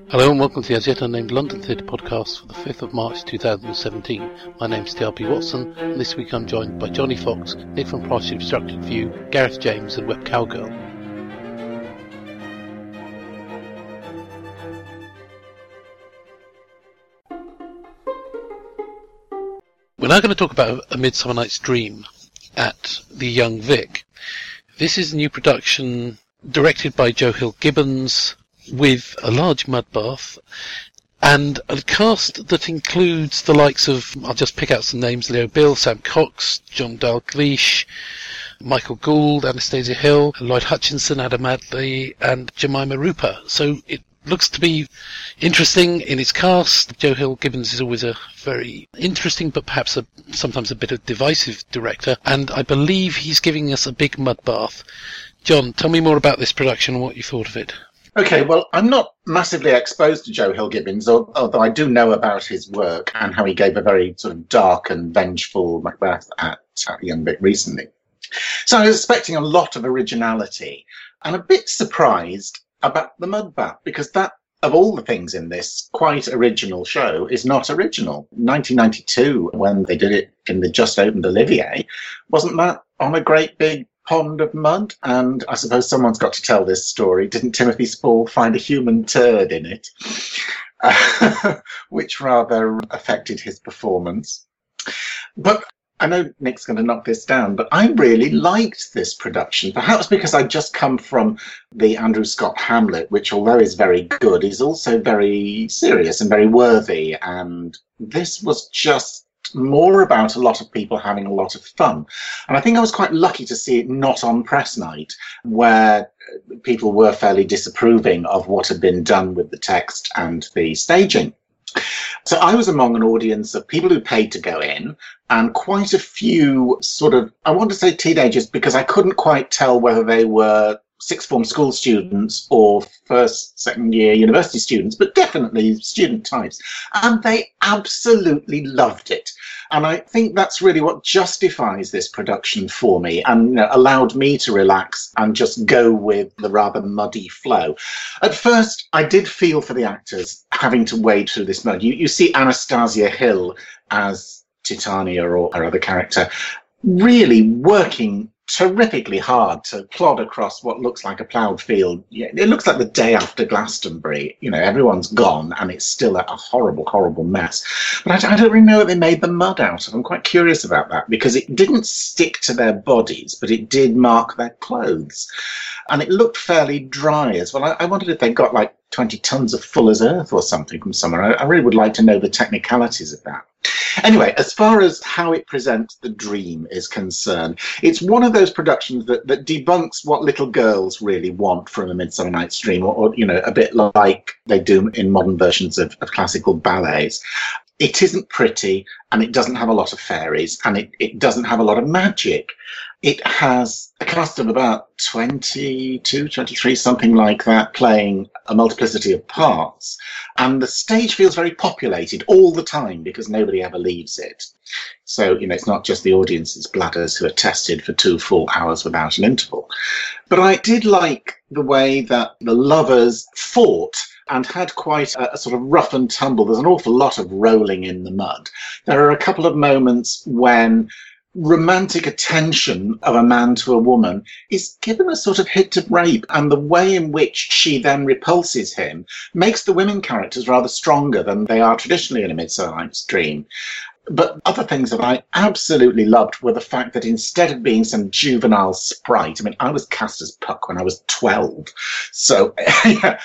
Hello and welcome to the As Yet Unnamed London Theatre Podcast for the 5th of March 2017. My name's TRP Watson, and this week I'm joined by Johnny Fox, Nick from Partially Obstructed View, Gareth James and Web Cowgirl. We're now going to talk about A Midsummer Night's Dream at the Young Vic. This is a new production directed by Joe Hill-Gibbons, with a large mud bath and a cast that includes the likes of, I'll just pick out some names, Leo Bill, Sam Cox, John Dalgleish, Michael Gould, Anastasia Hill, Lloyd Hutchinson, Adam Adley and Jemima Rooper. So it looks to be interesting in its cast. Joe Hill-Gibbons is always a very interesting but perhaps sometimes a bit of divisive director, and I believe he's giving us a big mud bath. John, tell me more about this production and what you thought of it. Okay, well, I'm not massively exposed to Joe Hill-Gibbons, although I do know about his work and how he gave a very sort of dark and vengeful Macbeth at Young Vic recently. So I was expecting a lot of originality and a bit surprised about the mud bath, because that, of all the things in this quite original show, is not original. 1992, when they did it in the just opened Olivier, wasn't that on a great big pond of mud? And I suppose someone's got to tell this story. Didn't Timothy Spall find a human turd in it? Which rather affected his performance. But I know Nick's going to knock this down, but I really liked this production, perhaps because I'd just come from the Andrew Scott Hamlet, which, although is very good, is also very serious and very worthy. And this was just more about a lot of people having a lot of fun. And I think I was quite lucky to see it not on press night, where people were fairly disapproving of what had been done with the text and the staging. So I was among an audience of people who paid to go in, and quite a few sort of, I want to say teenagers, because I couldn't quite tell whether they were sixth form school students or first, second year university students, but definitely student types. And they absolutely loved it. And I think that's really what justifies this production for me and allowed me to relax and just go with the rather muddy flow. At first, I did feel for the actors having to wade through this mud. You see Anastasia Hill as Titania or her other character really working terrifically hard to plod across what looks like a ploughed field. It looks like the day after Glastonbury. Everyone's gone and it's still a horrible, horrible mess. But I don't really know what they made the mud out of. I'm quite curious about that, because it didn't stick to their bodies, but it did mark their clothes. And it looked fairly dry as well. I wondered if they got like 20 tons of Fuller's Earth or something from somewhere. I really would like to know the technicalities of that. Anyway, as far as how it presents the dream is concerned, it's one of those productions that debunks what little girls really want from A Midsummer Night's Dream, or a bit like they do in modern versions of classical ballets. It isn't pretty, and it doesn't have a lot of fairies, and it doesn't have a lot of magic. It has a cast of about 22, 23, something like that, playing a multiplicity of parts. And the stage feels very populated all the time because nobody ever leaves it. So, it's not just the audience's bladders who are tested for 2 full hours without an interval. But I did like the way that the lovers fought and had quite a sort of rough and tumble. There's an awful lot of rolling in the mud. There are a couple of moments when romantic attention of a man to a woman is given a sort of hint of rape, and the way in which she then repulses him makes the women characters rather stronger than they are traditionally in A Midsummer Night's Dream. But other things that I absolutely loved were the fact that instead of being some juvenile sprite, I was cast as Puck when I was 12. So yeah,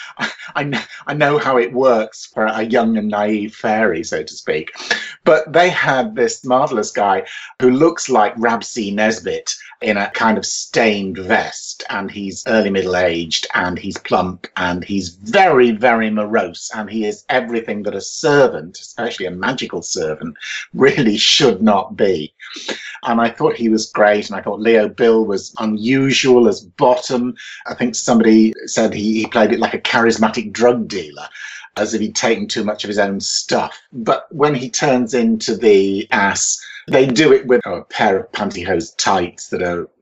I know how it works for a young and naive fairy, so to speak. But they had this marvellous guy who looks like Rabsy Nesbitt in a kind of stained vest, and he's early middle-aged, and he's plump, and he's very, very morose, and he is everything that a servant, especially a magical servant, really should not be. And I thought he was great, and I thought Leo Bill was unusual as Bottom. I think somebody said he played it like a charismatic drug dealer, as if he'd taken too much of his own stuff. But when he turns into the ass, they do it with a pair of pantyhose tights that are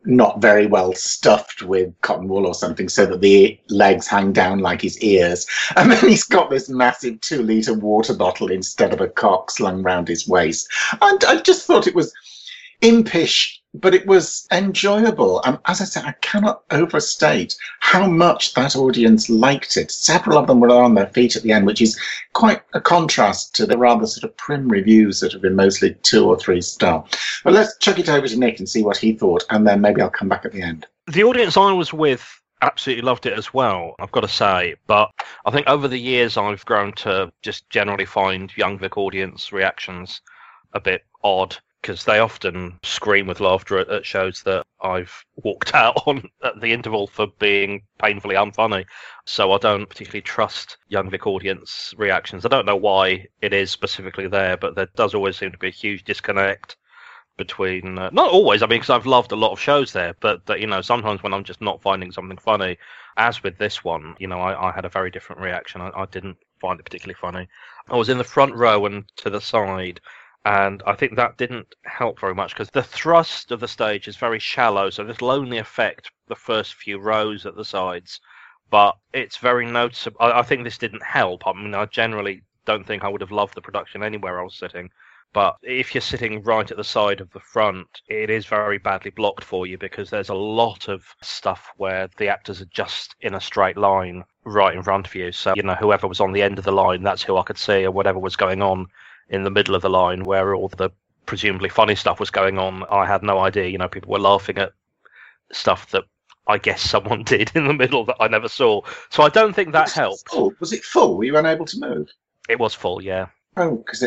not very well stuffed with cotton wool or something so that the legs hang down like his ears. And then he's got this massive 2-litre water bottle instead of a cock slung round his waist. And I just thought it was impish, but it was enjoyable. And as I said, I cannot overstate how much that audience liked it. Several of them were on their feet at the end, which is quite a contrast to the rather sort of prim reviews that have been mostly 2 or 3 star. But let's chuck it over to Nick and see what he thought, and then maybe I'll come back at the end. The audience I was with absolutely loved it as well, I've got to say. But I think over the years I've grown to just generally find Young Vic audience reactions a bit odd, because they often scream with laughter at shows that I've walked out on at the interval for being painfully unfunny. So I don't particularly trust Young Vic audience reactions. I don't know why it is specifically there, but there does always seem to be a huge disconnect between... not always, I mean, because I've loved a lot of shows there, but sometimes when I'm just not finding something funny, as with this one, I had a very different reaction. I didn't find it particularly funny. I was in the front row and to the side, and I think that didn't help very much because the thrust of the stage is very shallow, so this will only affect the first few rows at the sides. But it's very noticeable. I think this didn't help. I mean, I generally don't think I would have loved the production anywhere I was sitting. But if you're sitting right at the side of the front, it is very badly blocked for you because there's a lot of stuff where the actors are just in a straight line right in front of you. So, whoever was on the end of the line, that's who I could see, or whatever was going on in the middle of the line where all the presumably funny stuff was going on. I had no idea. People were laughing at stuff that I guess someone did in the middle that I never saw. So I don't think that helped. Was it full? Were you unable to move? It was full, yeah. Oh, because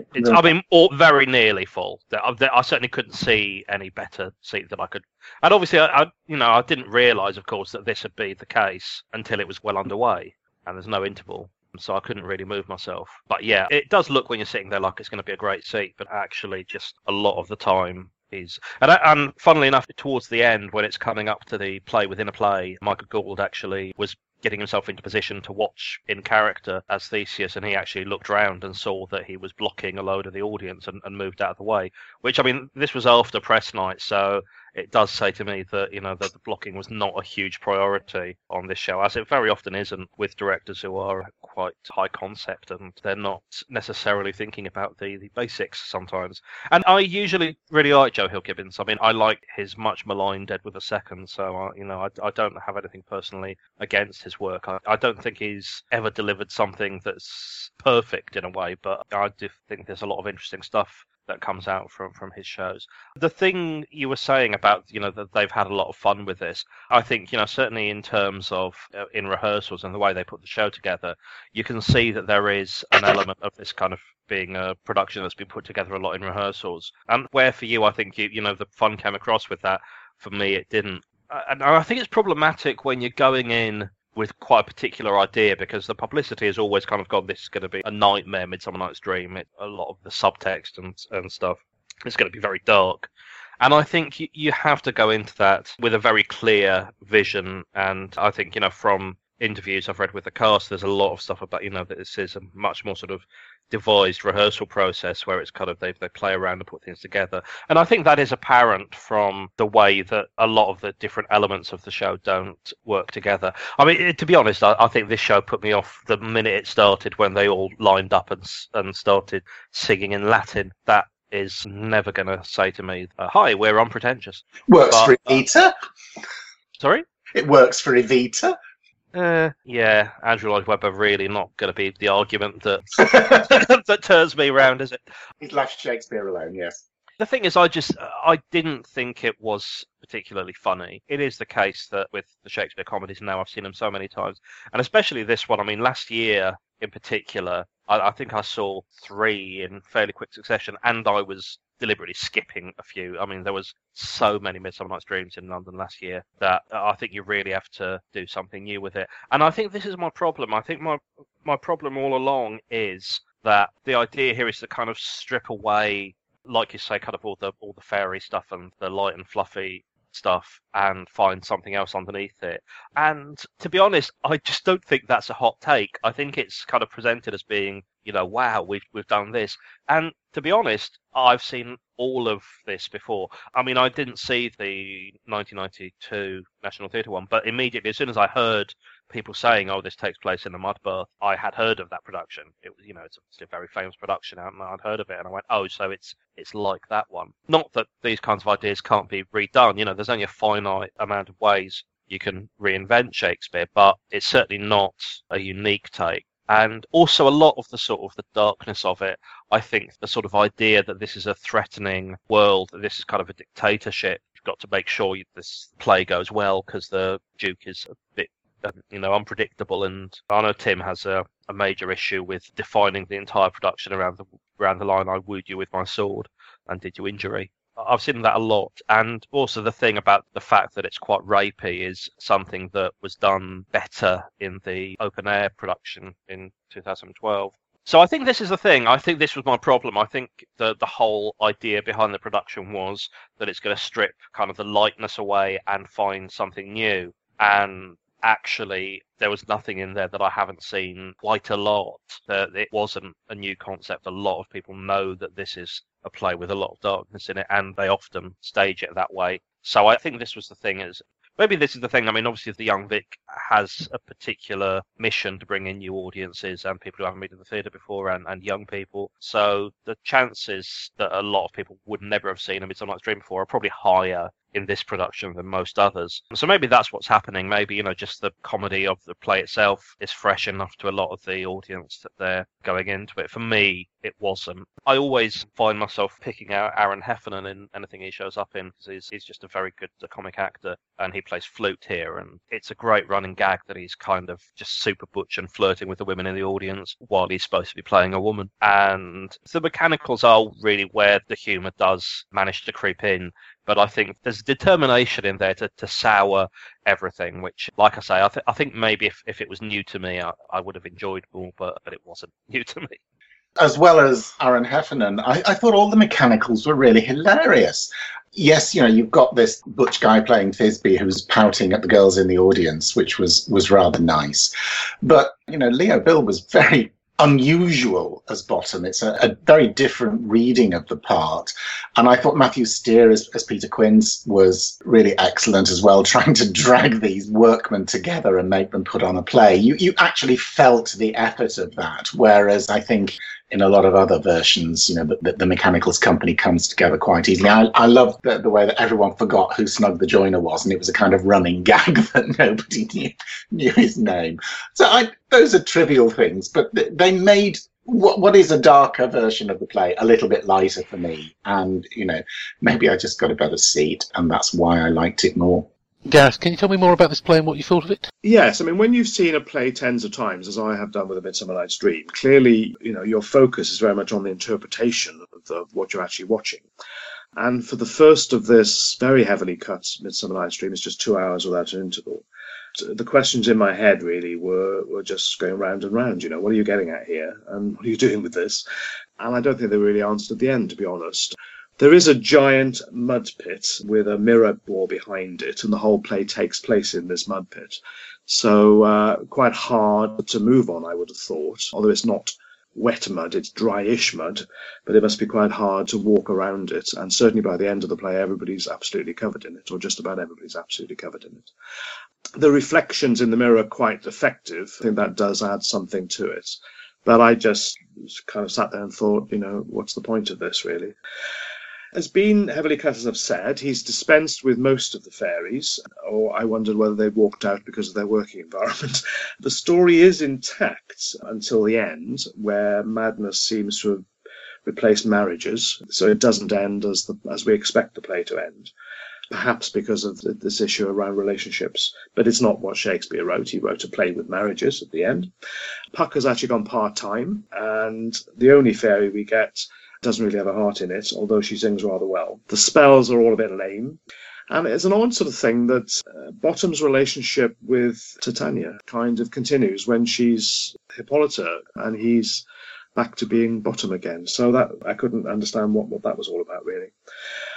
very nearly full. I certainly couldn't see any better seat that I could. And obviously, I didn't realise, of course, that this would be the case until it was well underway and there's no interval. So I couldn't really move myself. But yeah, it does look when you're sitting there like it's going to be a great seat, but actually just a lot of the time is... And funnily enough, towards the end, when it's coming up to the play within a play, Michael Gould actually was getting himself into position to watch in character as Theseus, and he actually looked round and saw that he was blocking a load of the audience and moved out of the way. Which, I mean, this was after press night, so it does say to me that, that the blocking was not a huge priority on this show, as it very often isn't with directors who are quite high concept and they're not necessarily thinking about the basics sometimes. And I usually really like Joe Hill Gibbons. I mean, I like his much maligned Edward II, so, I don't have anything personally against his work. I don't think he's ever delivered something that's perfect in a way, but I do think there's a lot of interesting stuff that comes out from his shows. The thing you were saying about, that they've had a lot of fun with this, I think, certainly in terms of in rehearsals and the way they put the show together, you can see that there is an element of this kind of being a production that's been put together a lot in rehearsals. And where for you, I think, the fun came across with that. For me, it didn't. And I think it's problematic when you're going in with quite a particular idea, because the publicity has always kind of gone, this is going to be a nightmare, Midsummer Night's Dream. A lot of the subtext and stuff, it's going to be very dark. And I think you have to go into that with a very clear vision. And I think, from interviews I've read with the cast, there's a lot of stuff about, that this is a much more sort of devised rehearsal process where it's kind of they play around and put things together. And I think that is apparent from the way that a lot of the different elements of the show don't work together. I mean, to be honest, I think this show put me off the minute it started, when they all lined up and started singing in Latin. That is never going to say to me, hi, we're unpretentious. Works for Evita. Sorry? It works for Evita. Yeah, Andrew Lloyd Webber really not going to be the argument that that turns me around, is it? He's left Shakespeare alone, yes. The thing is, I didn't think it was particularly funny. It is the case that with the Shakespeare comedies now, I've seen them so many times, and especially this one. I mean, last year in particular, I think I saw 3 in fairly quick succession, and I was deliberately skipping a few. I mean, there was so many Midsummer Night's Dreams in London last year that I think you really have to do something new with it. And I think this is my problem. I think my problem all along is that the idea here is to kind of strip away, like you say, kind of all the fairy stuff and the light and fluffy stuff and find something else underneath it. And to be honest, I just don't think that's a hot take. I think it's kind of presented as being, wow, we've done this. And to be honest, I've seen all of this before. I mean, I didn't see the 1992 National Theatre one, but immediately, as soon as I heard people saying, "Oh, this takes place in a mud bath," I had heard of that production. It was, it's obviously a very famous production, and I'd heard of it, and I went, "Oh, so it's like that one." Not that these kinds of ideas can't be redone. There's only a finite amount of ways you can reinvent Shakespeare, but it's certainly not a unique take. And also a lot of the darkness of it, I think the sort of idea that this is a threatening world, that this is kind of a dictatorship. You've got to make sure this play goes well because the Duke is a bit, unpredictable. And I know Tim has a major issue with defining the entire production around the line, "I wooed you with my sword and did you injury." I've seen that a lot. And also the thing about the fact that it's quite rapey is something that was done better in the open air production in 2012. So I think this is the thing. I think this was my problem. I think the whole idea behind the production was that it's going to strip kind of the lightness away and find something new. And actually, there was nothing in there that I haven't seen quite a lot. That it wasn't a new concept. A lot of people know that this is a play with a lot of darkness in it, and they often stage it that way. So I think this was the thing. Maybe this is the thing. I mean, obviously, the Young Vic has a particular mission to bring in new audiences and people who haven't been to the theatre before and young people. So the chances that a lot of people would never have seen A Midsummer Night's Dream before are probably higher in this production than most others. So maybe that's what's happening. Maybe, just the comedy of the play itself is fresh enough to a lot of the audience that they're going into it. For me, it wasn't. I always find myself picking out Aaron Heffernan in anything he shows up in because he's just a very good comic actor, and he plays Flute here, and it's a great running gag that he's kind of just super butch and flirting with the women in the audience while he's supposed to be playing a woman. And the mechanicals are really where the humour does manage to creep in. But I think there's determination in there to sour everything, which, like I say, I think maybe if it was new to me, I would have enjoyed more, but it wasn't new to me. As well as Aaron Heffernan, I thought all the mechanicals were really hilarious. Yes, you've got this butch guy playing Thisbe who's pouting at the girls in the audience, which was rather nice. But, Leo Bill was very unusual as Bottom. It's a very different reading of the part. And I thought Matthew Steer as Peter Quince was really excellent as well, trying to drag these workmen together and make them put on a play. You actually felt the effort of that, whereas I think in a lot of other versions, the Mechanicals company comes together quite easily. I love the way that everyone forgot who Snug the Joiner was, and it was a kind of running gag that nobody knew his name. So those are trivial things, but they made what is a darker version of the play a little bit lighter for me. And, maybe I just got a better seat, and that's why I liked it more. Gareth, can you tell me more about this play and what you thought of it? Yes, I mean, when you've seen a play tens of times, as I have done with A Midsummer Night's Dream, clearly, your focus is very much on the interpretation of what you're actually watching. And for the first of this very heavily cut Midsummer Night's Dream, it's just 2 hours without an interval. The questions in my head really were just going round and round. What are you getting at here? And what are you doing with this? And I don't think they really answered at the end, to be honest. There is a giant mud pit with a mirror wall behind it, and the whole play takes place in this mud pit. So quite hard to move on, I would have thought, although it's not wet mud, it's dryish mud, but it must be quite hard to walk around it. And certainly by the end of the play, everybody's absolutely covered in it, or just about everybody's absolutely covered in it. The reflections in the mirror are quite effective. I think that does add something to it. But I just kind of sat there and thought, what's the point of this, really? Has been heavily cut, as I've said. He's dispensed with most of the fairies, or I wondered whether they walked out because of their working environment. The story is intact until the end, where madness seems to have replaced marriages, so it doesn't end as we expect the play to end. Perhaps because of this issue around relationships, but it's not what Shakespeare wrote. He wrote a play with marriages at the end. Puck has actually gone part-time, and the only fairy we get doesn't really have a heart in it, although she sings rather well. The spells are all a bit lame. And it's an odd sort of thing that Bottom's relationship with Titania kind of continues when she's Hippolyta and he's back to being Bottom again. So that I couldn't understand what that was all about, really.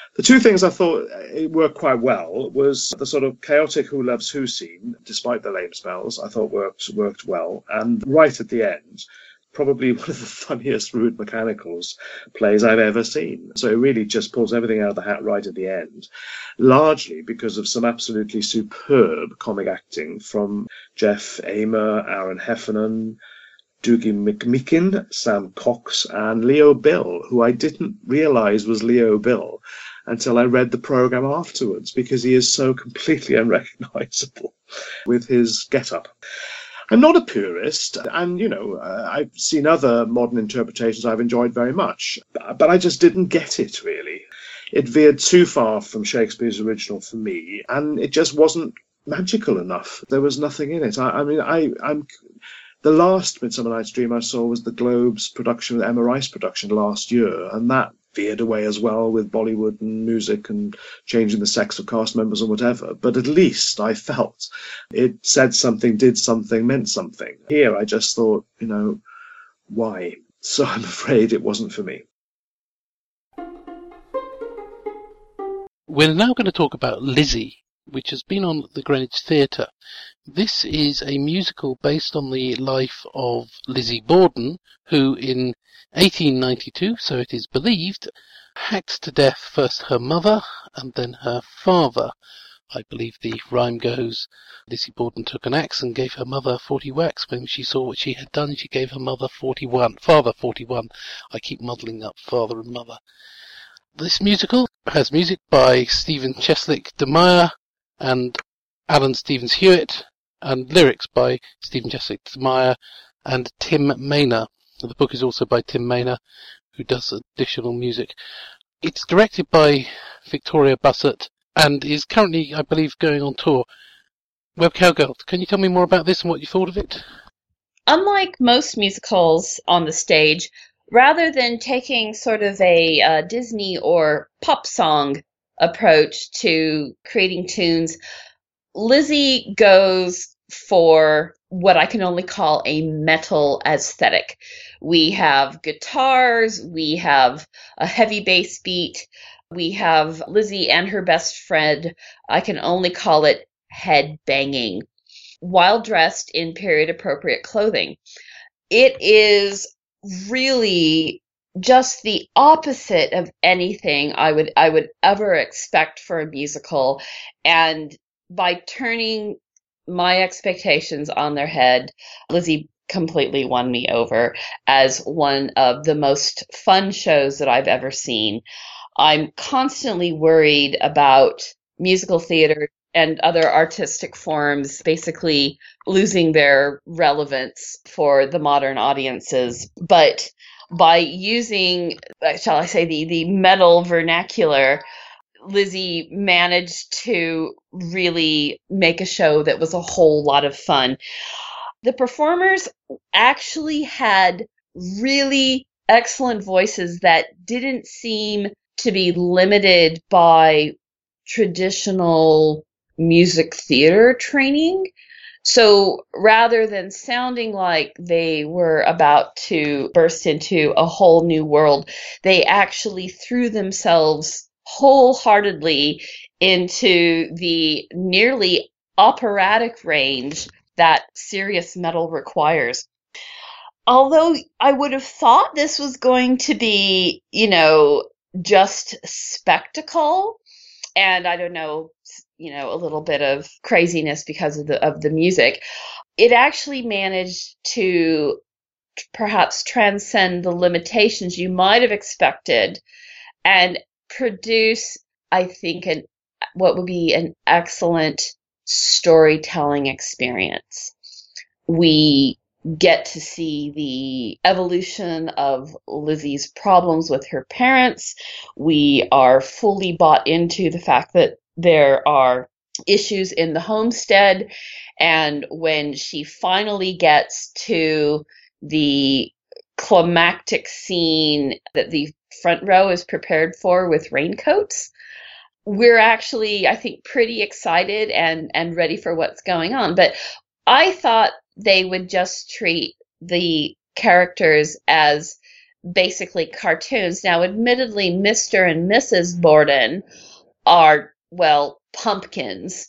The two things I thought it worked quite well was the sort of chaotic who loves who scene, despite the lame spells, I thought worked well. And right at the end, probably one of the funniest Rude Mechanicals plays I've ever seen. So it really just pulls everything out of the hat right at the end, largely because of some absolutely superb comic acting from Jeff Amer, Aaron Heffernan, Doogie McMeekin, Sam Cox, and Leo Bill, who I didn't realise was Leo Bill until I read the programme afterwards, because he is so completely unrecognisable with his get-up. I'm not a purist, and, I've seen other modern interpretations I've enjoyed very much, but I just didn't get it, really. It veered too far from Shakespeare's original for me, and it just wasn't magical enough. There was nothing in it. I'm the last Midsummer Night's Dream I saw was the Globe's production, the Emma Rice production last year, and that veered away as well with Bollywood and music and changing the sex of cast members and whatever. But at least I felt it said something, did something, meant something. Here I just thought, why? So I'm afraid it wasn't for me. We're now going to talk about Lizzie, which has been on the Greenwich Theatre. This is a musical based on the life of Lizzie Borden, who in 1892, so it is believed, hacked to death first her mother and then her father. I believe the rhyme goes, Lizzie Borden took an axe and gave her mother 40 whacks. When she saw what she had done, she gave her father 41. I keep muddling up father and mother. This musical has music by Stephen Cheslick de Meyer and Alan Stevens Hewitt, and lyrics by Stephen Cheslick de Meyer and Tim Maynor. The book is also by Tim Maynor, who does additional music. It's directed by Victoria Bussett and is currently, I believe, going on tour. Web Cowgirl, can you tell me more about this and what you thought of it? Unlike most musicals on the stage, rather than taking sort of a Disney or pop song approach to creating tunes, Lizzie goes for what I can only call a metal aesthetic. We have guitars, we have a heavy bass beat, we have Lizzie and her best friend, I can only call it head banging, while dressed in period appropriate clothing. It is really just the opposite of anything I would ever expect for a musical, and by turning my expectations on their head, Lizzie completely won me over as one of the most fun shows that I've ever seen. I'm constantly worried about musical theater and other artistic forms basically losing their relevance for the modern audiences. But by using, shall I say, the metal vernacular, Lizzie managed to really make a show that was a whole lot of fun. The performers actually had really excellent voices that didn't seem to be limited by traditional music theater training. So rather than sounding like they were about to burst into a whole new world, they actually threw themselves wholeheartedly into the nearly operatic range that serious metal requires. Although I would have thought this was going to be, just spectacle, and I don't know, a little bit of craziness because of the music, it actually managed to perhaps transcend the limitations you might have expected and produce, I think, what would be an excellent storytelling experience. We get to see the evolution of Lizzie's problems with her parents. We are fully bought into the fact that there are issues in the homestead, and when she finally gets to the climactic scene that the front row is prepared for with raincoats, we're actually, I think, pretty excited and ready for what's going on. But I thought they would just treat the characters as basically cartoons. Now, admittedly, Mr. and Mrs. Borden are, well, pumpkins.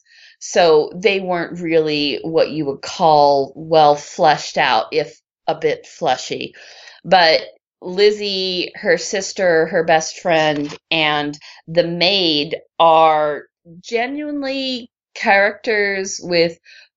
So they weren't really what you would call well fleshed out, if a bit fleshy. But Lizzie, her sister, her best friend, and the maid are genuinely characters with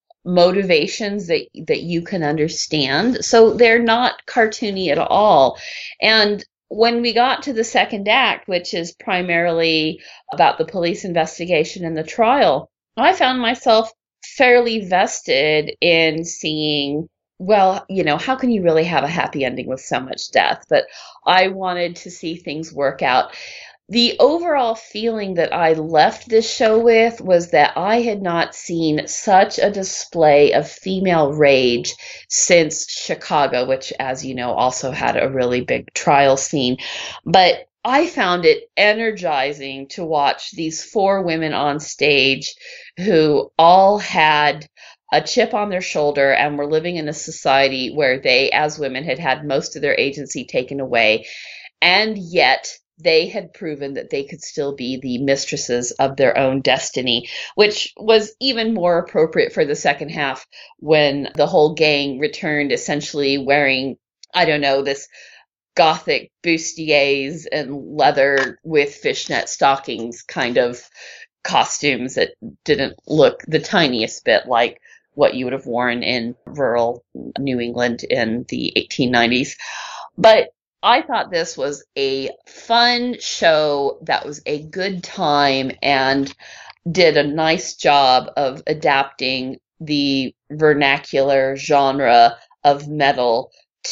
motivations that you can understand. So they're not cartoony at all. And when we got to the second act, which is primarily about the police investigation and the trial, I found myself fairly vested in seeing, well, how can you really have a happy ending with so much death? But I wanted to see things work out. The overall feeling that I left this show with was that I had not seen such a display of female rage since Chicago, which, as you know, also had a really big trial scene. But I found it energizing to watch these 4 women on stage who all had a chip on their shoulder and were living in a society where they, as women, had had most of their agency taken away. And yet they had proven that they could still be the mistresses of their own destiny, which was even more appropriate for the second half when the whole gang returned essentially wearing, I don't know, this gothic bustiers and leather with fishnet stockings kind of costumes that didn't look the tiniest bit like what you would have worn in rural New England in the 1890s. But I thought this was a fun show that was a good time and did a nice job of adapting the vernacular genre of metal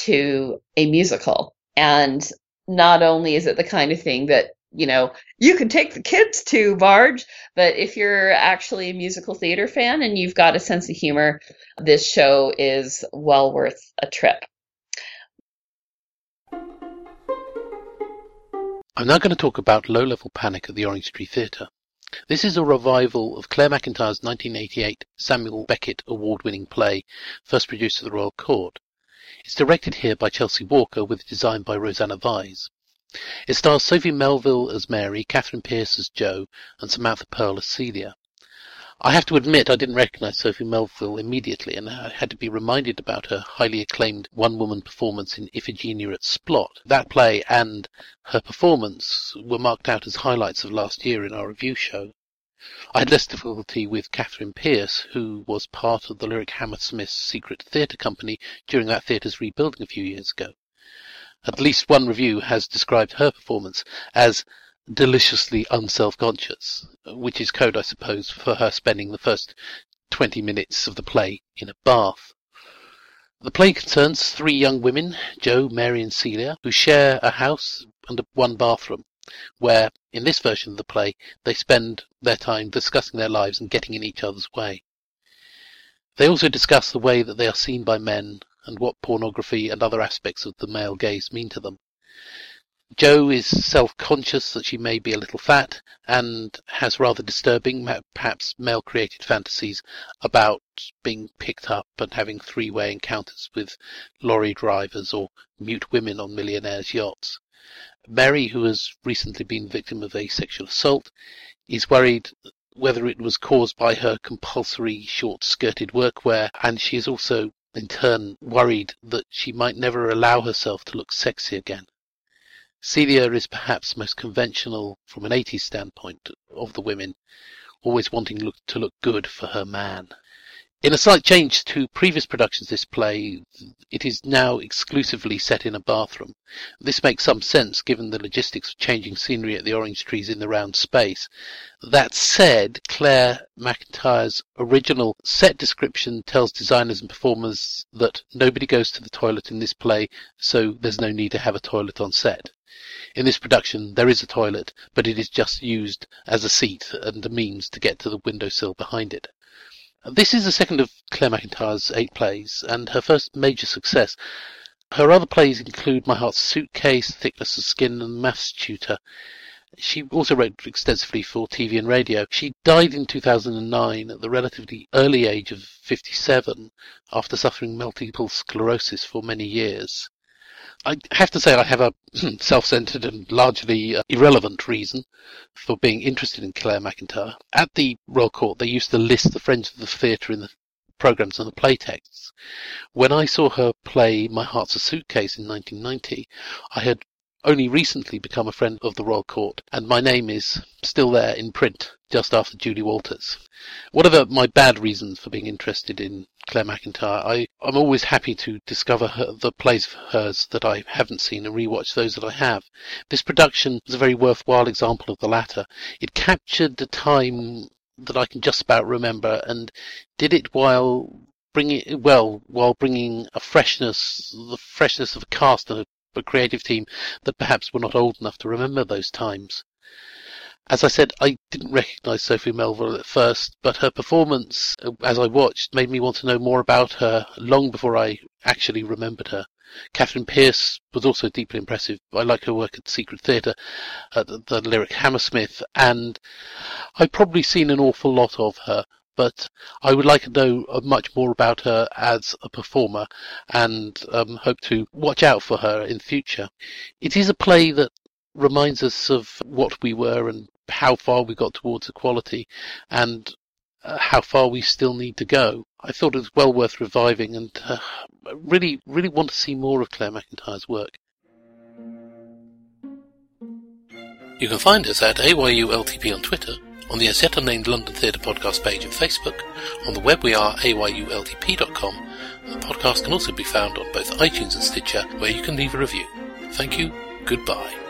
to a musical. And not only is it the kind of thing that, you can take the kids to, Marge, but if you're actually a musical theater fan and you've got a sense of humor, this show is well worth a trip. I'm now going to talk about Low Level Panic at the Orange Tree Theatre. This is a revival of Claire McIntyre's 1988 Samuel Beckett award-winning play, first produced at the Royal Court. It's directed here by Chelsea Walker with design by Rosanna Vise. It stars Sophie Melville as Mary, Catherine Pearce as Jo, and Samantha Pearl as Celia. I have to admit I didn't recognise Sophie Melville immediately, and I had to be reminded about her highly acclaimed one-woman performance in Iphigenia at Splot. That play and her performance were marked out as highlights of last year in our review show. I had less difficulty with Catherine Pearce, who was part of the Lyric Hammersmith's secret theatre company during that theatre's rebuilding a few years ago. At least one review has described her performance as deliciously unself-conscious, which is code, I suppose, for her spending the first 20 minutes of the play in a bath. The play concerns 3 young women, Jo, Mary and Celia, who share a house and one bathroom, where, in this version of the play, they spend their time discussing their lives and getting in each other's way. They also discuss the way that they are seen by men and what pornography and other aspects of the male gaze mean to them. Jo is self-conscious that she may be a little fat and has rather disturbing, perhaps male-created fantasies about being picked up and having 3-way encounters with lorry drivers or mute women on millionaires' yachts. Mary, who has recently been victim of a sexual assault, is worried whether it was caused by her compulsory short-skirted workwear, and she is also, in turn, worried that she might never allow herself to look sexy again. Celia is perhaps most conventional from an 80s standpoint of the women, always wanting to look good for her man. In a slight change to previous productions of this play, it is now exclusively set in a bathroom. This makes some sense given the logistics of changing scenery at the orange trees in the round space. That said, Claire McIntyre's original set description tells designers and performers that nobody goes to the toilet in this play, so there's no need to have a toilet on set. In this production, there is a toilet, but it is just used as a seat and a means to get to the windowsill behind it. This is the second of Claire McIntyre's 8 plays, and her first major success. Her other plays include My Heart's Suitcase, Thickness of Skin, and Maths Tutor. She also wrote extensively for TV and radio. She died in 2009 at the relatively early age of 57 after suffering multiple sclerosis for many years. I have to say I have a self-centred and largely irrelevant reason for being interested in Claire McIntyre. At the Royal Court, they used to list the Friends of the Theatre in the programmes and the playtexts. When I saw her play My Heart's a Suitcase in 1990, I had only recently become a friend of the Royal Court, and my name is still there in print, just after Julie Walters. Whatever my bad reasons for being interested in Claire McIntyre, I'm always happy to discover the plays of hers that I haven't seen and rewatch those that I have. This production was a very worthwhile example of the latter. It captured the time that I can just about remember, and did it while bringing a freshness, the freshness of a cast and a creative team that perhaps were not old enough to remember those times. As I said, I didn't recognise Sophie Melville at first, but her performance, as I watched, made me want to know more about her long before I actually remembered her. Catherine Pearce was also deeply impressive. I like her work at Secret Theatre, at the Lyric Hammersmith, and I've probably seen an awful lot of her, but I would like to know much more about her as a performer, and hope to watch out for her in future. It is a play that reminds us of what we were and how far we got towards equality, and how far we still need to go. I thought it was well worth reviving, and really want to see more of Claire McIntyre's work. You can find us at AYULTP on Twitter, on the As Yet Unnamed London Theatre Podcast page on Facebook. On the web we are ayultp.com, and the podcast can also be found on both iTunes and Stitcher, where you can leave a review. Thank you, goodbye.